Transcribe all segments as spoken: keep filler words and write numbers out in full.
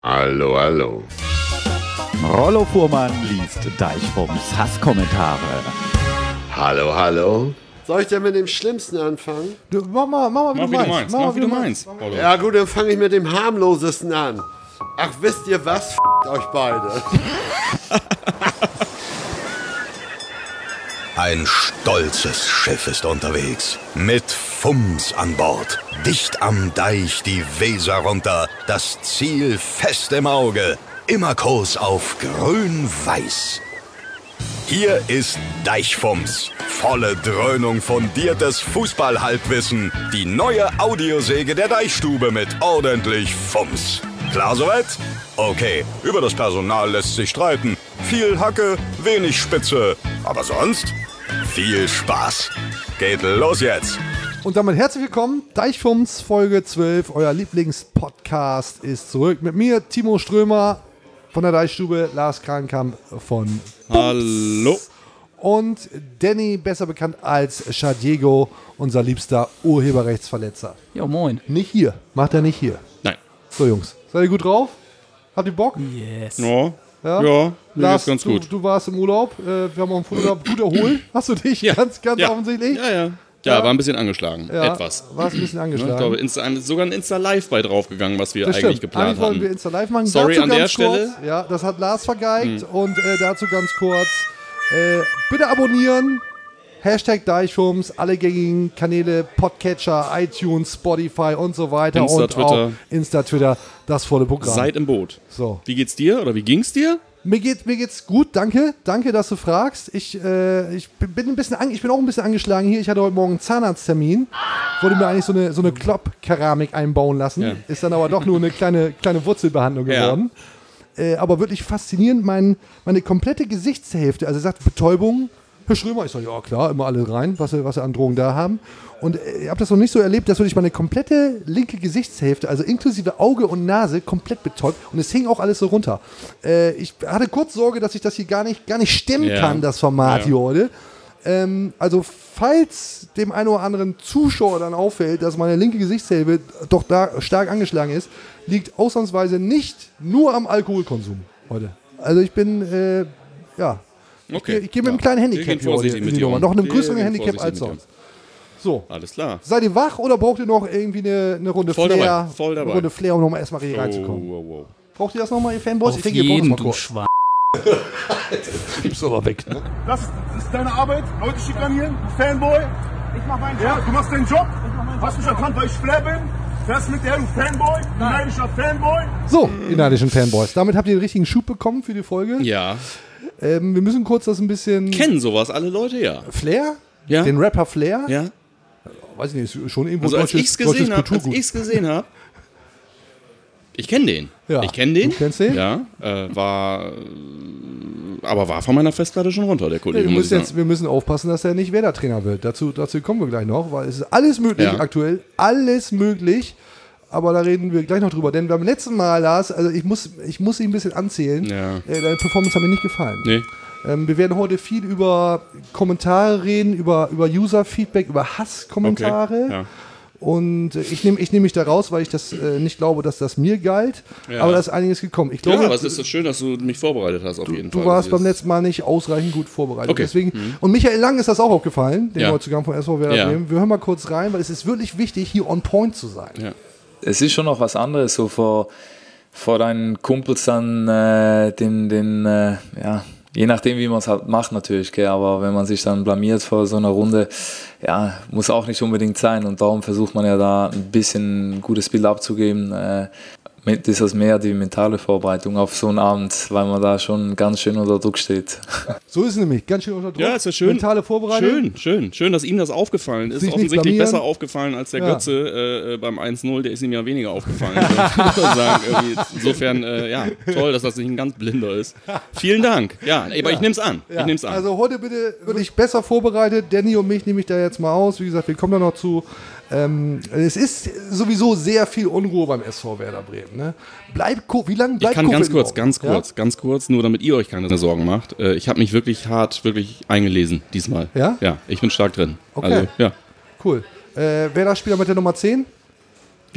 Hallo, hallo. Rollo Fuhrmann liest Deichbums Hasskommentare. Hallo, hallo. Soll ich denn mit dem Schlimmsten anfangen? Du, mach mal, mach mal, wie, Mach, du, wie meinst. du meinst. Mach Mach, mal, wie du meinst. meinst. Ja gut, dann fange ich mit dem harmlosesten an. Ach, wisst ihr was? F***t euch beide. Ein stolzes Schiff ist unterwegs, mit Fums an Bord. Dicht am Deich die Weser runter, das Ziel fest im Auge, immer Kurs auf grün-weiß. Hier ist Deichfums, volle Dröhnung fundiertes Fußballhalbwissen. Die neue Audiosäge der Deichstube mit ordentlich Fums. Klar soweit? Okay, über das Personal lässt sich streiten. Viel Hacke, wenig Spitze. Aber sonst viel Spaß. Geht los jetzt. Und damit herzlich willkommen, Deichfums Folge zwölf, euer Lieblingspodcast ist zurück. Mit mir, Timo Strömer von der Deichstube, Lars Krankamp von Bums. Hallo. Und Danny, besser bekannt als Shadiego, unser liebster Urheberrechtsverletzer. Ja, moin. Nicht hier, macht er nicht hier. Nein. So Jungs, seid ihr gut drauf? Habt ihr Bock? Yes. Ja, Ja, ja, mir Lars, geht's ganz du, gut. du warst im Urlaub, äh, wir haben auch im Urlaub gut erholt. Hast du dich? Ja. Ganz, ganz Ja. offensichtlich. Ja, ja. Ja, war ein bisschen angeschlagen. Ja, Etwas. Warst ein bisschen Ne, angeschlagen. Ich glaube, Insta, sogar ein Insta-Live bei draufgegangen, was wir Das eigentlich stimmt. geplant Eigentlich wollten hatten. wir Insta Live machen. Sorry dazu an ganz der kurz, Stelle. Ja, das hat Lars vergeigt. Und äh, dazu ganz kurz. Äh, bitte abonnieren. Hashtag Deichfums, alle gängigen Kanäle, Podcatcher, iTunes, Spotify und so weiter. Insta, und Twitter. auch Insta, Twitter, das volle Programm. Seid im Boot. so. Wie geht's dir oder wie ging's dir? Mir, geht, mir geht's gut, danke. Danke, dass du fragst. Ich, äh, ich, bin ein bisschen an, ich bin auch ein bisschen angeschlagen hier. Ich hatte heute Morgen einen Zahnarzttermin. Wollte mir eigentlich so eine, so eine Klopp-Keramik einbauen lassen. Ja. Ist dann aber doch nur eine kleine, kleine Wurzelbehandlung Ja. geworden. Äh, aber wirklich faszinierend, mein, meine komplette Gesichtshälfte. Also er sagt Betäubung, Herr Schrömer. Ich sage, ja klar, immer alle rein, was sie, was sie an Drogen da haben. Und äh, ich habe das noch nicht so erlebt, dass wirklich meine komplette linke Gesichtshälfte, also inklusive Auge und Nase, komplett betäubt. Und es hing auch alles so runter. Äh, ich hatte kurz Sorge, dass ich das hier gar nicht, gar nicht stemmen Ja. kann, das Format Ja. hier heute. Ähm, also falls dem einen oder anderen Zuschauer dann auffällt, dass meine linke Gesichtshälfte doch da stark angeschlagen ist, liegt ausnahmsweise nicht nur am Alkoholkonsum heute. Also ich bin, äh, ja, ich Okay. gehe ich geh mit einem Ja. kleinen Wir Handicap gehen hier heute vorsichtig in mit die dir Nummer. um. Noch einem Wir größeren gehen Handicap als vorsichtig mit sonst. So, Alles klar. seid ihr wach oder braucht ihr noch irgendwie eine, eine Runde Voll Flair? dabei, voll dabei. Eine Runde Flair, um nochmal erstmal richtig Oh, reinzukommen. wow, wow. Braucht ihr das nochmal, ihr Fanboys? Auf ich denke, ihr braucht jeden, das du mal kurz. Schwein. Gib's aber weg, ne? Das, das ist deine Arbeit, Leute schikanieren, du Fanboy. Ich mach meinen Job. Ja, du machst deinen Job. Hast mich erkannt, weil ich Flair bin. Fährst mit der, du Fanboy, du neidischer Fanboy. So, ihr neidischen Fanboys. Damit habt ihr den richtigen Schub bekommen für die Folge. Ja. Ähm, wir müssen kurz das ein bisschen... Kennen sowas alle Leute, ja. Flair? Ja. Den Rapper Flair? Ja. Weiß ich nicht, ist schon irgendwo Also als deutsches, ich's gesehen deutsches habe, als Kulturgut. ich's gesehen habe, ich kenne den. Ja. Ich kenne den. Du kennst den? Ja, äh, war, äh, aber war von meiner Festplatte schon runter, der Ja, Kollege. wir, muss müssen ich jetzt, sagen. wir müssen aufpassen, dass er nicht Werder-Trainer wird. Dazu, dazu kommen wir gleich noch, weil es ist alles möglich Ja. aktuell. Alles möglich. Aber da reden wir gleich noch drüber. Denn beim letzten Mal, Lars, also ich muss, ich muss ihn ein bisschen anzählen. Ja. Äh, deine Performance hat mir nicht gefallen. Nee. Ähm, wir werden heute viel über Kommentare reden, über, über User-Feedback, über Hasskommentare. Okay. Ja. Und äh, ich nehme ich nehm mich da raus, weil ich das äh, nicht glaube, dass das mir galt. Ja. Aber da ist einiges gekommen. Ich Ja, glaube, aber es ist so schön, dass du mich vorbereitet hast, auf jeden du Fall. warst Das beim ist- letzten Mal nicht ausreichend gut vorbereitet. Okay. Deswegen, Mhm. Und Michael Lang ist das auch aufgefallen, den Ja. Neuzugang von S V Werder Ja. Bremen. Wir hören mal kurz rein, weil es ist wirklich wichtig, hier on point zu sein. Ja. Es ist schon noch was anderes, so vor, vor deinen Kumpels dann äh, den, den äh, ja, je nachdem, wie man es halt macht natürlich, gell? Aber wenn man sich dann blamiert vor so einer Runde, ja, muss auch nicht unbedingt sein und darum versucht man ja da ein bisschen ein gutes Bild abzugeben. Äh, mit ist das mehr die mentale Vorbereitung auf so einen Abend, weil man da schon ganz schön unter Druck steht. So ist es nämlich, ganz schön unter Druck. Ja, ist ja schön. Mentale Vorbereitung. Schön, schön. Schön, dass ihm das aufgefallen ist. Sich nicht Offensichtlich blamieren. besser aufgefallen als der Ja. Götze äh, beim eins null. Der ist ihm ja weniger aufgefallen. Also, muss man sagen, irgendwie. Insofern, äh, ja, toll, dass das nicht ein ganz Blinder ist. Vielen Dank. Ja, aber ich nehme es an. Ja. Ich nehm's an. Also heute bitte wirklich besser vorbereitet. Danny und mich nehme ich da jetzt mal aus. Wie gesagt, wir kommen da noch zu. Ähm, es ist sowieso sehr viel Unruhe beim S V Werder Bremen. Ne? Bleibt Co- wie lange Ich bleibt kann Covid ganz kurz, noch? ganz Ja? kurz, ganz kurz, nur damit ihr euch keine Sorgen macht. Äh, Ich habe mich wirklich hart, wirklich eingelesen diesmal. Ja? Ja, ich bin stark drin. Okay. Also, ja. Cool. Äh, wer da Spieler mit der Nummer zehn? Wie?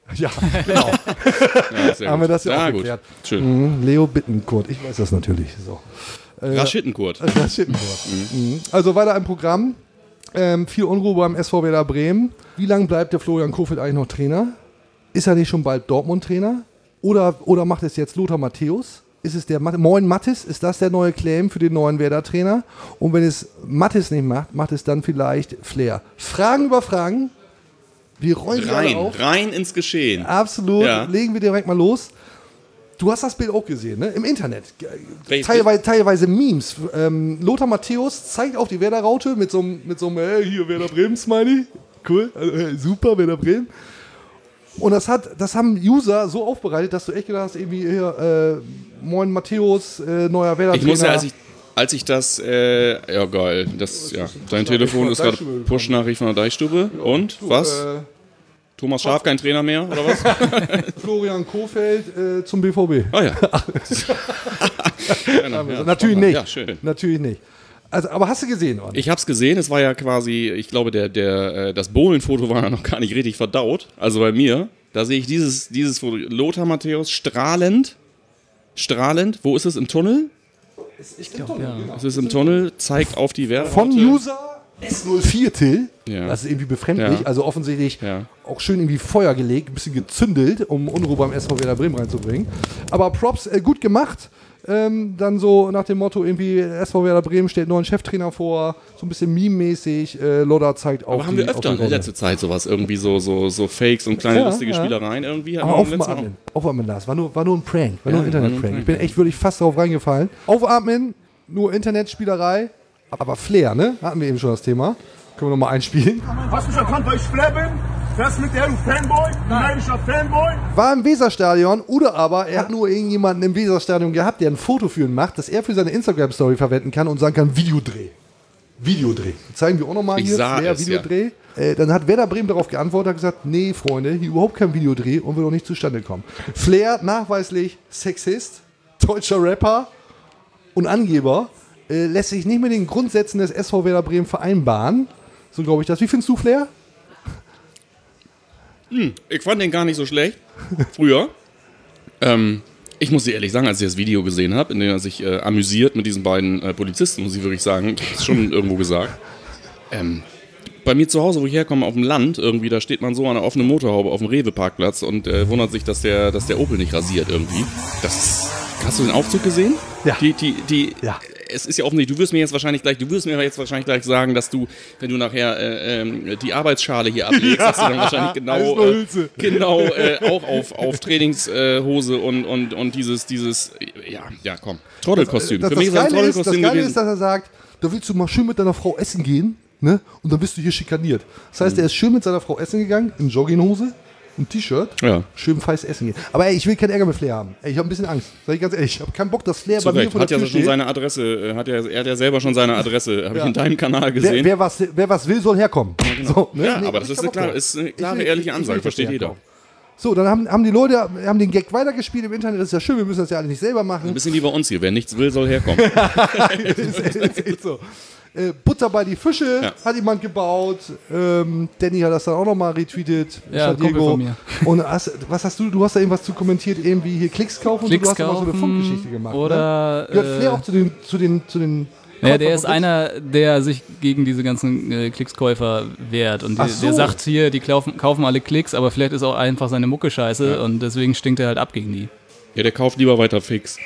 Ja, genau. Ja, sehr Haben wir das ja ah, auch gut. geklärt. Schön. Mhm, Leo Bittenkurt, ich weiß das natürlich. So. Äh, Raschittenkurt. Raschittenkurt. Mhm. Also weiter im Programm. Ähm, viel Unruhe beim S V Werder Bremen. Wie lange bleibt der Florian Kohfeldt eigentlich noch Trainer? Ist er nicht schon bald Dortmund-Trainer? Oder, oder macht es jetzt Lothar Matthäus? Ist es der Mat- Moin Mathis? Ist das der neue Claim für den neuen Werder-Trainer? Und wenn es Mathis nicht macht, macht es dann vielleicht Flair. Fragen über Fragen. Wir rollen gerade Rein, auf. rein ins Geschehen. Absolut. Ja. Legen wir direkt mal los. Du hast das Bild auch gesehen, ne? Im Internet. Welches Teilweise, teilweise Memes. Ähm, Lothar Matthäus zeigt auf die Werder-Raute mit so einem, mit so einem, hey, hier Werder Bremen-Smiley. Cool, also, hey, super, Werder Bremen. Und das hat, das haben User so aufbereitet, dass du echt gedacht hast, irgendwie hier, äh, Moin Matthäus, äh, neuer Werder-Trainer. Ich muss ja, als ich, als ich das, äh, ja geil, das, ja, dein Telefon ist gerade Push-Nachricht von der Deichstube. Und, was? Äh, Thomas Schaaf kein Trainer mehr, oder was? Florian Kohfeldt äh, zum B V B. Ah ja. ja, Also, natürlich nicht. Ja, schön. Natürlich nicht. Also, aber hast du gesehen, oder? Ich hab's gesehen, es war ja quasi, ich glaube, der, der, äh, das Bohlenfoto war ja noch gar nicht richtig verdaut. Also bei mir, da sehe ich dieses, dieses Foto. Lothar Matthäus strahlend. Strahlend. Wo ist es? Im Tunnel? Ich glaube, ja. Es ist im Tunnel, zeigt auf die Werder. Von User S null vier Till. Ja. Das ist irgendwie befremdlich. Ja. Also offensichtlich Ja. auch schön irgendwie Feuer gelegt, ein bisschen gezündelt, um Unruhe beim S V Werder Bremen reinzubringen. Aber Props, äh, gut gemacht. Ähm, dann so nach dem Motto irgendwie S V Werder Bremen stellt neuen Cheftrainer vor, so ein bisschen meme-mäßig. Äh, Lodder zeigt auf Aber haben die, wir auf öfter die in der Rolle. letzten Zeit sowas, irgendwie so, so, so Fakes und kleine Ja, lustige ja. Spielereien irgendwie. Aber Hatten wir im letzten aufatmen. Aufatmen, Lars. War nur, war nur ein Prank. War Ja, nur ein war nur ein Internet-Prank. Prank, Ich bin echt wirklich fast darauf reingefallen. Aufatmen, nur Internetspielerei. Aber Flair, ne? Hatten wir eben schon das Thema. Können wir nochmal einspielen. Hast du mich erkannt, weil ich Flair bin? Fährst mit der, du Fanboy? Du neidischer Fanboy? War im Weserstadion oder aber er hat nur irgendjemanden im Weserstadion gehabt, der ein Foto für ihn macht, das er für seine Instagram-Story verwenden kann und sagen kann, Videodreh. Videodreh. Das zeigen wir auch nochmal Ich hier, sah Flair, es, Videodreh. Äh, dann hat Werder Bremen darauf geantwortet und gesagt, nee, Freunde, hier überhaupt kein Videodreh und wird auch nicht zustande kommen. Flair, nachweislich Sexist, deutscher Rapper und Angeber, äh, lässt sich nicht mit den Grundsätzen des S V Werder Bremen vereinbaren. So glaube ich das. Wie findest du Flair? Hm, ich fand den gar nicht so schlecht. Früher. ähm, ich muss dir ehrlich sagen, als ich das Video gesehen habe, in dem er sich äh, amüsiert mit diesen beiden äh, Polizisten, muss ich wirklich sagen, ich hab's schon irgendwo gesagt. Ähm, bei mir zu Hause, wo ich herkomme, auf dem Land, irgendwie, da steht man so an einer offenen Motorhaube auf dem Rewe-Parkplatz und äh, wundert sich, dass der, dass der Opel nicht rasiert irgendwie. Das ist, hast du den Aufzug gesehen? Ja. Die, die, die, Ja. Es ist ja offensichtlich, du wirst mir jetzt wahrscheinlich gleich, du wirst mir jetzt wahrscheinlich gleich sagen, dass du, wenn du nachher äh, ähm, die Arbeitsschale hier ablegst, dass du dann wahrscheinlich genau, äh, genau äh, auch auf, auf Trainingshose und, und, und dieses, dieses, ja, ja, komm, Trottelkostüm. Das, Für das, mich ist das ein Geile ist, das Trottelkostüm Geile gewesen. ist, dass er sagt, da willst du mal schön mit deiner Frau essen gehen, ne? Und dann bist du hier schikaniert. Das heißt, er ist schön mit seiner Frau essen gegangen, in Jogginghose, ein T-Shirt, Ja. schön feist essen gehen. Aber ey, ich will keinen Ärger mit Flair haben. Ey, ich habe ein bisschen Angst. Sag ich ganz ehrlich, ich habe keinen Bock, dass Flair Zu bei mir Recht. vor Hat der ja Tür schon steht. seine Adresse, äh, hat er, er hat ja selber schon seine Adresse, habe ich in deinem Kanal Wer, gesehen. wer, was, wer was will, soll herkommen. So, ne? ja, Nee, aber hab das ich ist keinen eine Bock klare, drauf. ist eine Ich klare will- ehrliche ich will, Ansage, dass versteht der jeder. herkommt. So, dann haben, haben die Leute haben den Gag weitergespielt im Internet. Das ist ja schön, wir müssen das ja alle nicht selber machen. Ein bisschen wie bei uns hier, wer nichts will, soll herkommen. ist, ist, ist so. Äh, Butter bei die Fische Ja. hat jemand gebaut. Ähm, Danny hat das dann auch nochmal retweetet. Ja, San Diego. Kumpel von mir. Und hast, was hast du? Du hast da irgendwas zu kommentiert, irgendwie hier Klicks kaufen. Klicks und du hast immer so eine kaufen Funkgeschichte gemacht. oder, ne? Gehört Flair äh, auch zu den, zu den, zu den Ja, der ist Käufern- einer, der sich gegen diese ganzen äh, Klickskäufer wehrt. Und Ach der, so. der sagt hier, die kaufen, kaufen alle Klicks, aber vielleicht ist auch einfach seine Mucke scheiße Ja. und deswegen stinkt er halt ab gegen die. Ja, der kauft lieber weiter fix.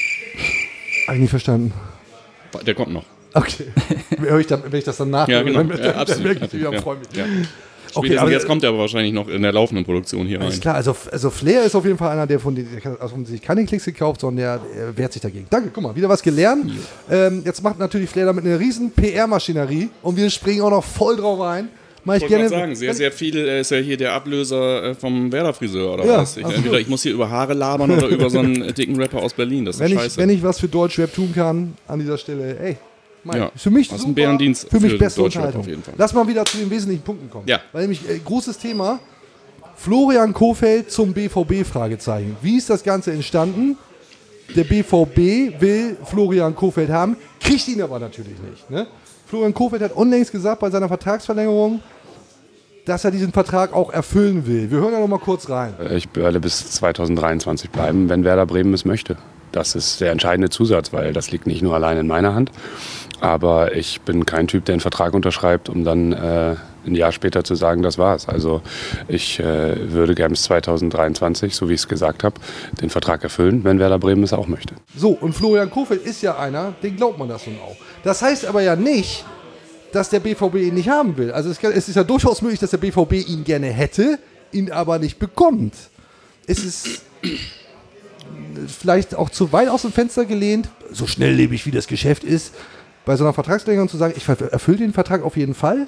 Hab ich nicht verstanden. Der kommt noch. Okay. Hör ich dann, wenn ich das dann nach, Ja, genau. dann, Ja, dann, dann absolut. merke ich wieder, Ja. freue mich. Ja. Okay, Spätestens aber jetzt kommt er aber wahrscheinlich noch in der laufenden Produktion hier rein. Ist klar, also, also Flair ist auf jeden Fall einer, der von, den, der also von sich keine Klicks gekauft, sondern der, der wehrt sich dagegen. Danke, guck mal, wieder was gelernt. Ähm, jetzt macht natürlich Flair damit eine riesen P R-Maschinerie und wir springen auch noch voll drauf ein. Mach ich Ich wollte gerne. gerade sagen, sehr, sehr viel äh, ist ja hier der Ablöser äh, vom Werder-Friseur oder Ja, was. Ich, absolut. entweder ich muss hier über Haare labern oder über so einen äh, dicken Rapper aus Berlin. Das ist wenn, ich, scheiße. wenn ich was für Deutschrap tun kann, an dieser Stelle, ey. Mein, Ja, für mich hast super, einen Bärendienst für mich für beste Deutschrap Unterhaltung. auf jeden Fall. Lass mal wieder zu den wesentlichen Punkten kommen. Ja. Weil nämlich äh, großes Thema, Florian Kohfeldt zum B V B, Fragezeichen. Wie ist das Ganze entstanden? Der B V B will Florian Kohfeldt haben, kriegt ihn aber natürlich nicht. Ne? Florian Kohfeldt hat unlängst gesagt bei seiner Vertragsverlängerung, dass er diesen Vertrag auch erfüllen will. Wir hören ja noch mal kurz rein. Ich werde bis zweitausenddreiundzwanzig bleiben, wenn Werder Bremen es möchte. Das ist der entscheidende Zusatz, weil das liegt nicht nur allein in meiner Hand. Aber ich bin kein Typ, der einen Vertrag unterschreibt, um dann äh, ein Jahr später zu sagen, das war's. Also ich äh, würde gerne bis zweitausenddreiundzwanzig, so wie ich es gesagt habe, den Vertrag erfüllen, wenn Werder Bremen es auch möchte. So, und Florian Kohfeldt ist ja einer, den glaubt man das nun auch. Das heißt aber ja nicht, dass der B V B ihn nicht haben will. Also es, kann, es ist ja durchaus möglich, dass der B V B ihn gerne hätte, ihn aber nicht bekommt. Es ist vielleicht auch zu weit aus dem Fenster gelehnt, so schnelllebig wie das Geschäft ist, bei so einer Vertragsverlängerung zu sagen, ich erfülle den Vertrag auf jeden Fall.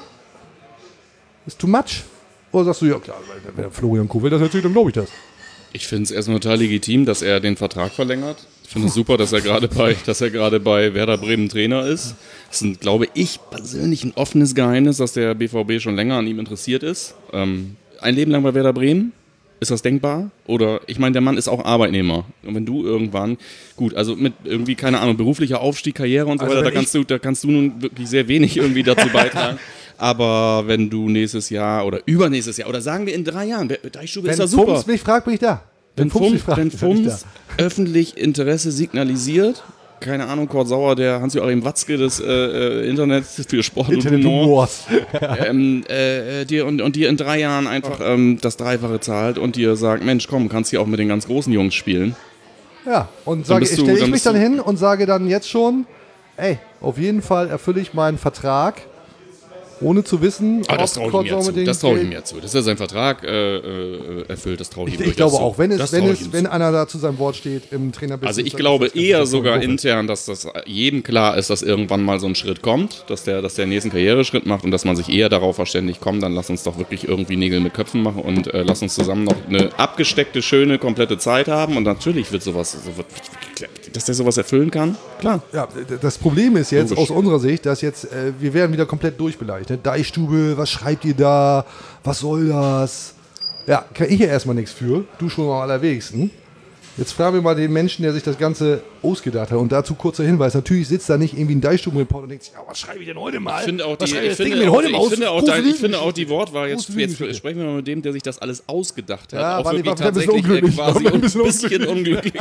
Ist too much? Oder sagst du, ja klar, wenn Florian Kohfeldt das erzählt, dann glaube ich das. Ich finde es erstmal total legitim, dass er den Vertrag verlängert. Ich finde es super, dass er gerade bei, dass er gerade bei Werder Bremen Trainer ist. Das ist, glaube ich, persönlich ein offenes Geheimnis, dass der B V B schon länger an ihm interessiert ist. Ähm, ein Leben lang bei Werder Bremen. Ist das denkbar? Oder, ich meine, der Mann ist auch Arbeitnehmer. Und wenn du irgendwann, gut, also mit irgendwie, keine Ahnung, beruflicher Aufstieg, Karriere und so also weiter, da kannst, du, da kannst du nun wirklich sehr wenig irgendwie dazu beitragen. Aber wenn du nächstes Jahr oder übernächstes Jahr oder sagen wir in drei Jahren, Deichstube ist ja super. Wenn Fums mich fragt, bin ich da. Wenn, wenn Fums, Fums, fragt, wenn Fums öffentlich Interesse signalisiert, keine Ahnung, Kurt Sauer, der Hans-Joachim Watzke des äh, Internets für Sport Internet und Humor, Humors. ähm, äh, dir und, und dir in drei Jahren einfach ähm, das Dreifache zahlt und dir sagt, Mensch, komm, kannst hier auch mit den ganz großen Jungs spielen. Ja, und sage, du, stelle ich mich dann du, hin und sage dann jetzt schon, ey, auf jeden Fall erfülle ich meinen Vertrag, ohne zu wissen, aber das traue ich, Kurt mir Sauer zu. Das trau ich mir zu. Dass er seinen Vertrag äh, äh, erfüllt, das traue ich, ich ihm Ich glaube zu. auch, wenn, es, wenn, es, wenn zu. einer da zu seinem Wort steht im Trainerbusiness. Also ich glaube eher sogar intern, dass das jedem klar ist, dass irgendwann mal so ein Schritt kommt, dass der, dass der nächsten Karriereschritt macht und dass man sich eher darauf verständigt, komm, dann lass uns doch wirklich irgendwie Nägel mit Köpfen machen und äh, lass uns zusammen noch eine abgesteckte, schöne, komplette Zeit haben und natürlich wird sowas, so wird, dass der sowas erfüllen kann, klar. Ja, das Problem ist jetzt Logisch. aus unserer Sicht, dass jetzt, äh, wir werden wieder komplett durchbeleidigt. Ne? Deichstube, was schreibt ihr da? Was soll das? Ja, kann ich ja erstmal nichts für. Du schon am allerwenigsten. Jetzt fragen wir mal den Menschen, der sich das Ganze ausgedacht hat. Und dazu kurzer Hinweis. Natürlich sitzt da nicht irgendwie ein Deichstuben-Reporter und denkt sich, ja, was schreibe ich denn heute mal? Ich finde auch die, Was schreibe ich das finde Ding auch, heute ich mal aus? finde auch, Große dein, ich finde Lügengeschichte. auch die Wortwahl, jetzt, Große jetzt Lügengeschichte. sprechen wir mal mit dem, der sich das alles ausgedacht hat. Ja, auch war wirklich war ein bisschen tatsächlich unglücklich. quasi War ein ein bisschen bisschen unglücklich.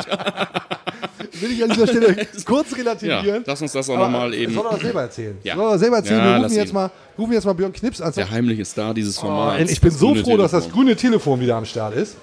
Will ich an dieser Stelle kurz relativieren. Ja, lass uns das auch nochmal eben. Soll er das selber erzählen? Ja. Soll er das selber erzählen? Ja, Wir lass rufen jetzt, ihn. mal, rufen jetzt mal Björn Knips an. Der heimliche Star dieses Formats. Oh, ich bin so grüne froh, dass das Telefon. grüne Telefon wieder am Start ist.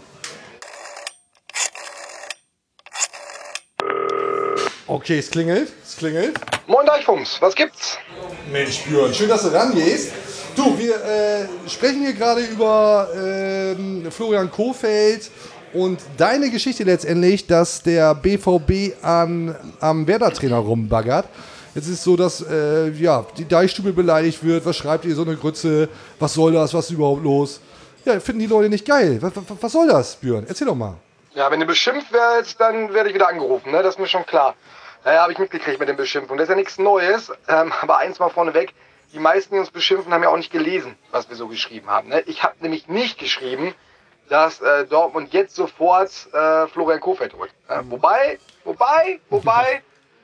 Okay, es klingelt. Es klingelt. Moin Deichfums, was gibt's? Mensch, Björn, schön, dass du rangehst. Du, wir äh, sprechen hier gerade über ähm, Florian Kohfeldt und deine Geschichte letztendlich, dass der B V B an, am Werder-Trainer rumbaggert. Jetzt ist es so, dass äh, ja, die Deichstube beleidigt wird. Was schreibt ihr, so eine Grütze? Was soll das? Was ist überhaupt los? Ja, finden die Leute nicht geil. Was, was, was soll das, Björn? Erzähl doch mal. Ja, wenn du beschimpft wirst, dann werde ich wieder angerufen, ne? Das ist mir schon klar. Ja, habe ich mitgekriegt mit den Beschimpfungen. Das ist ja nichts Neues, ähm, aber eins mal vorneweg, die meisten, die uns beschimpfen, haben ja auch nicht gelesen, was wir so geschrieben haben. Ne? Ich habe nämlich nicht geschrieben, dass äh, Dortmund jetzt sofort äh, Florian Kohfeldt holt. Äh, wobei, wobei, wobei,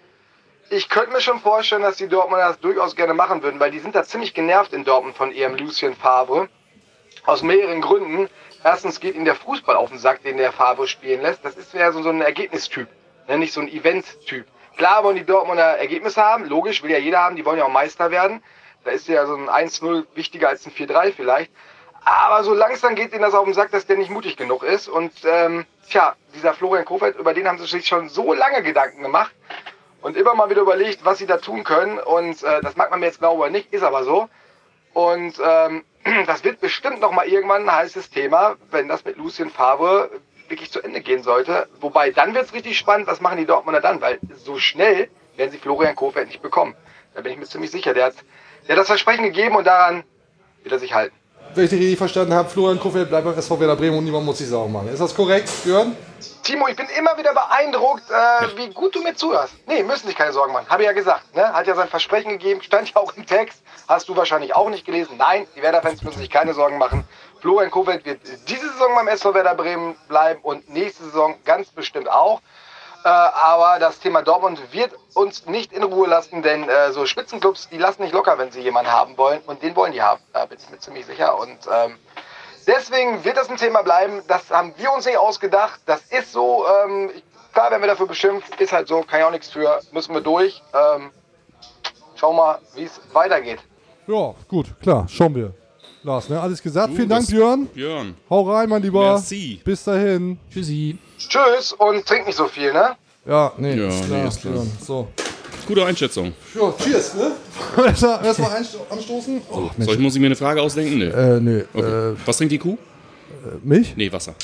ich könnte mir schon vorstellen, dass die Dortmunder das durchaus gerne machen würden, weil die sind da ziemlich genervt in Dortmund von ihrem Lucien Favre. Aus mehreren Gründen. Erstens geht ihnen der Fußball auf den Sack, den der Favre spielen lässt. Das ist ja so, so ein Ergebnistyp, ne? Nicht so ein Event-Typ. Klar wollen die Dortmunder Ergebnisse haben, logisch, will ja jeder haben, die wollen ja auch Meister werden. Da ist ja so ein eins null wichtiger als ein vier drei vielleicht. Aber so langsam geht ihnen das auf den Sack, dass der nicht mutig genug ist. Und ähm, tja, dieser Florian Kohfeldt, über den haben sie sich schon so lange Gedanken gemacht und immer mal wieder überlegt, was sie da tun können. Und äh, das mag man mir jetzt glauben oder nicht, ist aber so. Und ähm, das wird bestimmt noch mal irgendwann ein heißes Thema, wenn das mit Lucien Favre wirklich zu Ende gehen sollte. Wobei, dann wird es richtig spannend, was machen die Dortmunder dann? Weil so schnell werden sie Florian Kohfeldt nicht bekommen. Da bin ich mir ziemlich sicher. Der hat, der hat das Versprechen gegeben und daran wird er sich halten. Wenn ich dich richtig verstanden habe, Florian Kohfeldt bleibt beim S V Werder Bremen und niemand muss sich Sorgen machen. Ist das korrekt, Björn? Timo, ich bin immer wieder beeindruckt, äh, wie gut du mir zuhörst. Nee, müssen sich keine Sorgen machen. Habe ich ja gesagt. Ne? Hat ja sein Versprechen gegeben, stand ja auch im Text. Hast du wahrscheinlich auch nicht gelesen. Nein, die Werder-Fans müssen sich keine Sorgen machen. Florian Kohfeldt wird diese Saison beim S V Werder Bremen bleiben und nächste Saison ganz bestimmt auch. Äh, aber das Thema Dortmund wird uns nicht in Ruhe lassen, denn äh, so Spitzenclubs, die lassen nicht locker, wenn sie jemanden haben wollen. Und den wollen die haben, da bin ich mir ziemlich sicher. Und ähm, deswegen wird das ein Thema bleiben. Das haben wir uns nicht ausgedacht. Das ist so. Ähm, klar werden wir dafür beschimpft. Ist halt so, kann ja auch nichts für. Müssen wir durch. Ähm, schauen wir mal, wie es weitergeht. Ja, gut, klar, schauen wir. Lars, ne? Alles gesagt. Du, Vielen Dank, das- Björn. Björn. Hau rein, mein Lieber. Merci. Bis dahin. Tschüssi. Tschüss und trink nicht so viel, ne? Ja, nee, Ja, ist nee, klar, ist klar. Björn. So. Gute Einschätzung. Ja, cheers, ne? Erstmal erst mal einsto- anstoßen. Oh, Mensch. Soll ich, muss ich mir eine Frage ausdenken? Nee. Äh, nö. Okay. Äh, Was trinkt die Kuh? Milch? Nee, Wasser.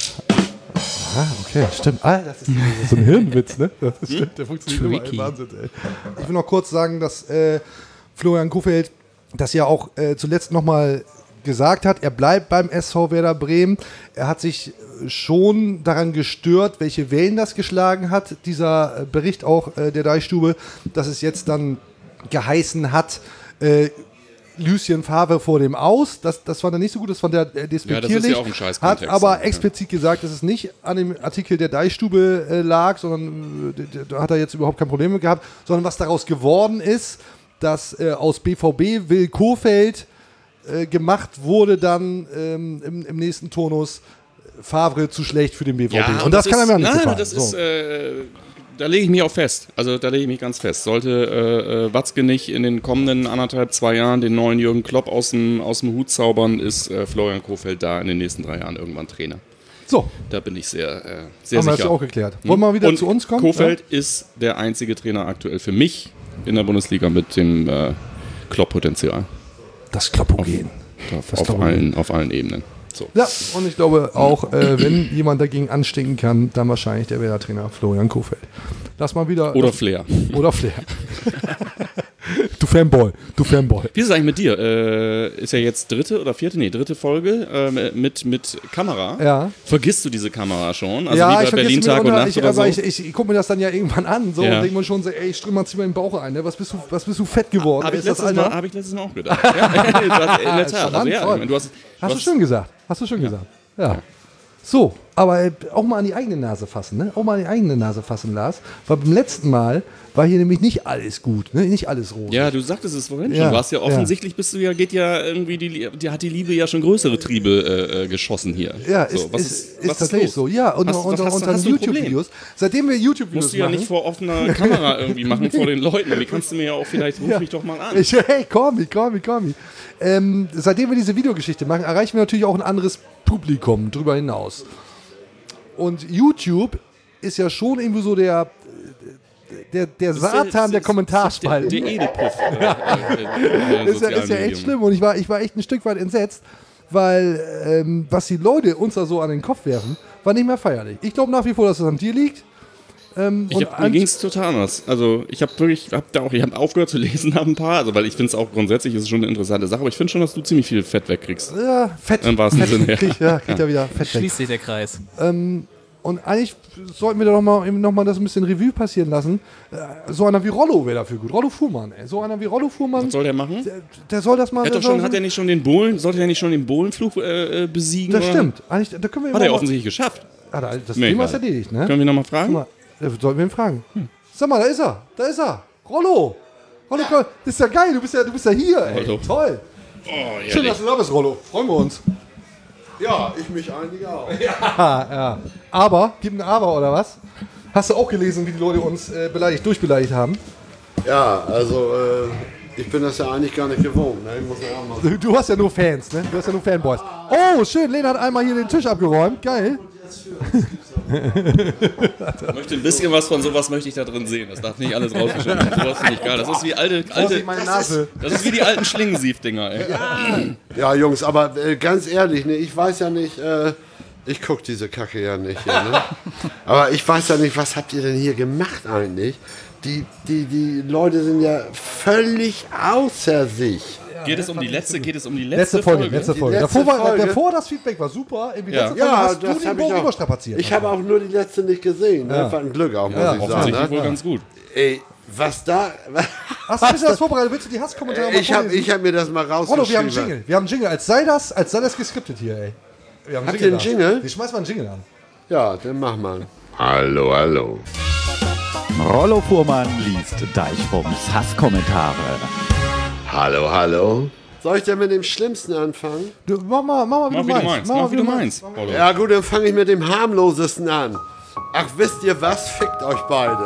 Ah, okay, stimmt. Ah, das ist so ein Hirnwitz, ne? Das ist, stimmt, der funktioniert immer. Tricky. Ey, Wahnsinn, ey. Ich will noch kurz sagen, dass äh, Florian Kohfeldt das ja auch äh, zuletzt nochmal gesagt hat. Er bleibt beim S V Werder Bremen. Er hat sich schon daran gestört, welche Wellen das geschlagen hat, dieser Bericht auch äh, der Deichstube, dass es jetzt dann geheißen hat, äh, Lucien Favre vor dem Aus. Das, das fand er nicht so gut, das fand er äh, despektierlich. Ja, das ist ja auch ein scheiß Hat Kontext, aber ja. explizit gesagt, dass es nicht an dem Artikel der Deichstube äh, lag, sondern äh, da hat er jetzt überhaupt kein Problem mit gehabt, sondern was daraus geworden ist, dass äh, aus B V B Will Kohfeldt äh, gemacht wurde dann ähm, im, im nächsten Turnus Favre zu schlecht für den B V B. Ja, und das, kann ist, einem ja nicht nein, gefallen. das so. ist, äh, da lege ich mich auch fest. Also da lege ich mich ganz fest. Sollte äh, äh, Watzke nicht in den kommenden anderthalb, zwei Jahren den neuen Jürgen Klopp aus dem, aus dem Hut zaubern, ist äh, Florian Kohfeldt da in den nächsten drei Jahren irgendwann Trainer. So, Da bin ich sehr, äh, sehr haben wir das sicher. auch geklärt. Wollen wir mal wieder Und zu uns kommen? Kohfeldt ist der einzige Trainer aktuell für mich in der Bundesliga mit dem äh, Klopp-Potenzial. Ja? Das Kloppogen. Auf, Das auf, Kloppogen. allen, auf allen Ebenen. So. Ja, und ich glaube auch, äh, wenn jemand dagegen anstinken kann, dann wahrscheinlich der Werder-Trainer Florian Kohfeldt. Lass mal wieder. Oder Flair. Oder Flair. Du Fanboy, du Fanboy. Wie ist es eigentlich mit dir? Äh, ist ja jetzt dritte oder vierte, nee, dritte Folge äh, mit, mit Kamera. Ja. Vergisst du diese Kamera schon? Also ja, wie ich bei vergesse Berlin mir Tag und immer, Nacht ich, oder aber so? ich, ich, ich gucke mir das dann ja irgendwann an so Ja. und denke mir schon so, ey, Ström mal, zieh mal den Bauch ein, ne? was, bist du, was bist du fett geworden? Habe ich, Ist das, letztes Alter? Mal- hab ich letztes Mal auch gedacht. Ja, in der Tat. Also, Charmant, ja, toll. ich meine, du hast, du Hast du hast- schön gesagt. Hast du schön gesagt. Ja. So, aber äh, auch mal an die eigene Nase fassen, ne? Auch mal an die eigene Nase fassen, Lars. Weil beim letzten Mal war hier nämlich nicht alles gut, ne? Nicht alles rosig. Ja, du sagtest es vorhin Ja, schon. Du hast ja ja. offensichtlich bist du ja, geht ja irgendwie, die, die hat die Liebe ja schon größere Triebe äh, äh, geschossen hier. Ja, so, ist, was ist, ist, ist was tatsächlich los? so. Ja, und Hast- und, was und, hast- und dann hast du ein Problem? YouTube-Videos. Seitdem wir YouTube-Videos Musst du ja machen, nicht vor offener Kamera irgendwie machen vor den Leuten. Wie kannst du mir ja auch vielleicht, ruf mich doch mal an. Ich, hey, call me, call me, call me. Ähm, seitdem wir diese Videogeschichte machen, erreichen wir natürlich auch ein anderes Publikum drüber hinaus. Und YouTube ist ja schon irgendwie so der, der, der Satan der Kommentarspalten. Der, der Edelpuff. Äh, äh, äh, ist, ja, ist ja echt schlimm und ich war, ich war echt ein Stück weit entsetzt, weil ähm, was die Leute uns da so an den Kopf werfen, war nicht mehr feierlich. Ich glaube nach wie vor, dass es an dir liegt. Ähm, Ich und hab, mir an- ging es total anders. Also ich habe wirklich, hab da auch, ich habe aufgehört zu lesen nach ein paar, also weil ich finde es auch grundsätzlich ist es schon eine interessante Sache, aber ich finde schon, dass du ziemlich viel Fett wegkriegst. ja, Fett. Im wahrsten Fett Sinne, ja. kriegt, ja, kriegt er wieder Fett weg. Schließt sich der Kreis. Ähm, und eigentlich sollten wir da nochmal noch mal das ein bisschen Revue passieren lassen. Äh, so einer wie Rollo wäre dafür gut. Rollo Fuhrmann, ey. So einer wie Rollo Fuhrmann. Was soll der machen? Der, der soll das mal. Er hat der doch schon, soll, hat er nicht schon den Bohlen, sollte er nicht schon den Bohlenflug äh, äh, besiegen? Das oder? stimmt. Eigentlich, da können wir Hat er mal- offensichtlich geschafft. Ah, da- das Mir Thema ist egal. erledigt, ne? Können wir nochmal fragen? Guck mal, äh, sollten wir ihn fragen? Sag mal, da ist er. Da ist er. Rollo. Rollo, komm, das ist ja geil. Du bist ja, du bist ja hier, ey. Rollo. Toll. Oh, Schön, dass du da bist, Rollo. Freuen wir uns. Ja, ich mich eigentlich auch. Ah, ja. Aber, gibt ein Aber oder was? Hast du auch gelesen, wie die Leute uns äh, beleidigt, durchbeleidigt haben? Ja, also äh, ich bin das ja eigentlich gar nicht gewohnt. Ne? Ich muss ja auch mal Du, du hast ja nur Fans, ne? Du hast ja nur Fanboys. Oh, schön. Lena hat einmal hier den Tisch abgeräumt. Geil. Ich möchte ein bisschen was von sowas möchte ich da drin sehen. Das darf nicht alles rausgeschnitten werden. Sowas finde ich geil. Das ist wie alte, alte Vorsicht, meine Nase. das ist wie die alten Schlingensief-Dinger, ey. Ja, Jungs, aber äh, ganz ehrlich, ne, ich weiß ja nicht, äh, ich gucke diese Kacke ja nicht hier, ne? Aber ich weiß ja nicht, was habt ihr denn hier gemacht eigentlich? Die, die, die Leute sind ja völlig außer sich. Geht es um die letzte, geht es um die Letzte, letzte, Folge, Folge? letzte Folge. Die letzte davor, war, Folge. davor das Feedback war super. Irgendwie Ja. letzte Folge Ja, hast du das den habe ich Bogen auch. überstrapaziert. Ich habe auch nur die letzte nicht gesehen. Ne? Ja. War ein Glück auch, muss Ja, ich sagen. Offensichtlich wohl Ne? ganz gut. Ey, was da... Hast du ein bisschen das vorbereitet? Willst du die Hasskommentare mal Ich habe vorlesen? ich hab mir das mal Rollo, wir haben einen rausgeschrieben. Jingle. Wir haben einen Jingle. Als sei das, als sei das geskriptet hier, ey. Wir haben Habt ihr einen da. Jingle? Wir schmeißen mal einen Jingle an. Ja, dann mach mal. Hallo, hallo. Rollo Fuhrmann liest Deichbombs Hasskommentare. Hallo, hallo. Soll ich denn mit dem Schlimmsten anfangen? Du, mach mal, mach mal, wie, Mach, du, wie meinst. du meinst. Mach, wie du meinst. Rollo. Ja gut, dann fange ich mit dem harmlosesten an. Ach, wisst ihr was? Fickt euch beide.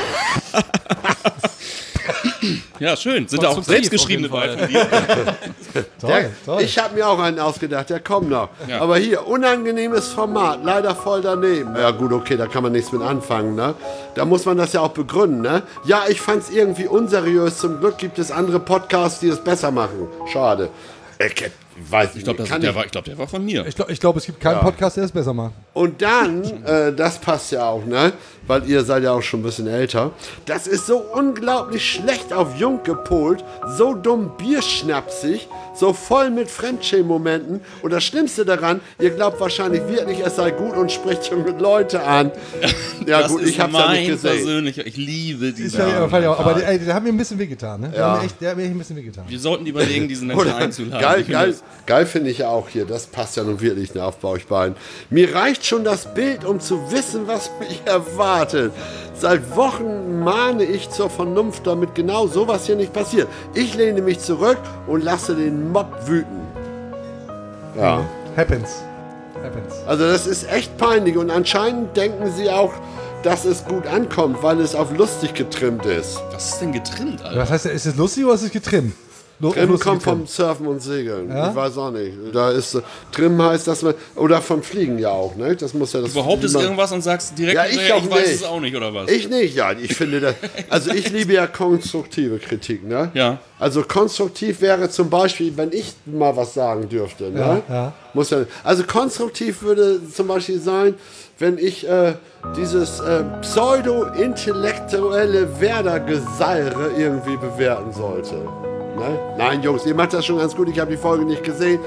Ja, schön. Sind da auch selbstgeschriebene bei von dir? Toll, Der, toll. ich habe mir auch einen ausgedacht, der kommt noch. Ja. Aber hier, unangenehmes Format, leider voll daneben. Ja gut, okay, da kann man nichts mit anfangen, ne? Da muss man das ja auch begründen, ne? Ja, ich fand's irgendwie unseriös. Zum Glück gibt es andere Podcasts, die es besser machen. Schade. Ich weiß Ich glaube, kann der, war- ich glaub, der war von mir. Ich glaube, ich glaub, es gibt keinen Podcast, der es besser macht. Und dann, äh, das passt ja auch, ne? Weil ihr seid ja auch schon ein bisschen älter. Das ist so unglaublich schlecht auf Jung gepolt, so dumm bierschnapsig, so voll mit Fremdschämen-Momenten. Und das Schlimmste daran, ihr glaubt wahrscheinlich wirklich, es sei gut und spricht schon mit Leute an. Ja das gut, ist ich hab's ja nicht mein gesehen. persönlicher. Ich liebe Ist diese. ja, ja, ja, aber der, ey, der hat mir ein bisschen wehgetan, ne? Der, Ja. hat mir echt, der hat mir echt ein bisschen wehgetan. Wir sollten überlegen, diesen Menschen Oder, einzuladen. geil, Ich finde geil, das- geil finde ich ja auch hier. Das passt ja nun wirklich ne, auf euch beiden. Mir reicht schon das Bild, um zu wissen, was mich erwartet. Seit Wochen mahne ich zur Vernunft, damit genau sowas hier nicht passiert. Ich lehne mich zurück und lasse den Mob wüten. Ja. Happens. Happens. Also das ist echt peinlich und anscheinend denken sie auch, dass es gut ankommt, weil es auf lustig getrimmt ist. Was ist denn getrimmt, Alter? Was heißt, ist es lustig oder ist es getrimmt? Lu- Trimmen lustig kommt vom getrimmt. Surfen und Segeln. Ja? Ich weiß auch nicht. Da ist äh, Trimmen heißt, dass man oder vom Fliegen ja auch, ne? Das muss ja das. Du behauptest man- irgendwas und sagst direkt, Ja, ich hinterher, auch ich weiß nicht. es auch nicht, oder was? Ich nicht, ja. Ich finde das. Also ich liebe ja konstruktive Kritik, ne? Ja. Also konstruktiv wäre zum Beispiel, wenn ich mal was sagen dürfte, ne? Ja, ja. Muss ja. Also konstruktiv würde zum Beispiel sein, wenn ich äh, dieses äh, pseudo-intellektuelle Werder-Gesalre irgendwie bewerten sollte. Ne? Nein, Jungs, ihr macht das schon ganz gut. Ich habe die Folge nicht gesehen.